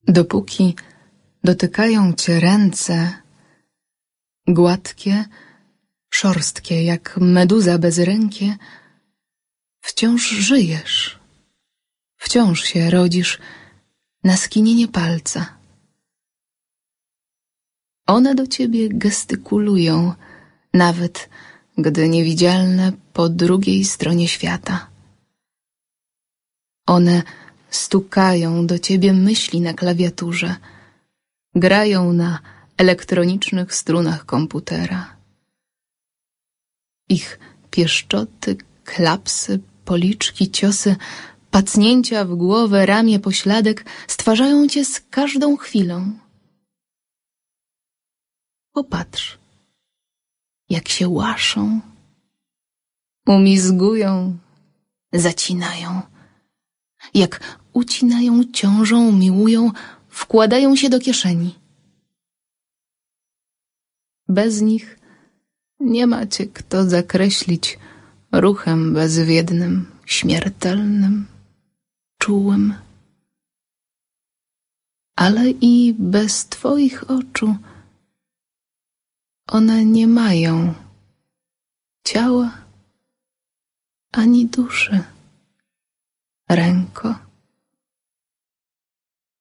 Dopóki dotykają cię ręce, gładkie, szorstkie, jak meduza bezrękie, wciąż żyjesz, wciąż się rodzisz na skinienie palca. One do ciebie gestykulują, nawet gdy niewidzialne po drugiej stronie świata. One stukają do ciebie myśli na klawiaturze, grają na elektronicznych strunach komputera. Ich pieszczoty, klapsy, policzki, ciosy, pacnięcia w głowę, ramię, pośladek stwarzają cię z każdą chwilą. Popatrz, jak się łaszą, umizgują, zacinają, jak ucinają, ciążą, miłują, wkładają się do kieszeni. Bez nich nie macie kto zakreślić ruchem bezwiednym, śmiertelnym, czułym. Ale i bez twoich oczu one nie mają ciała ani duszy, ręko.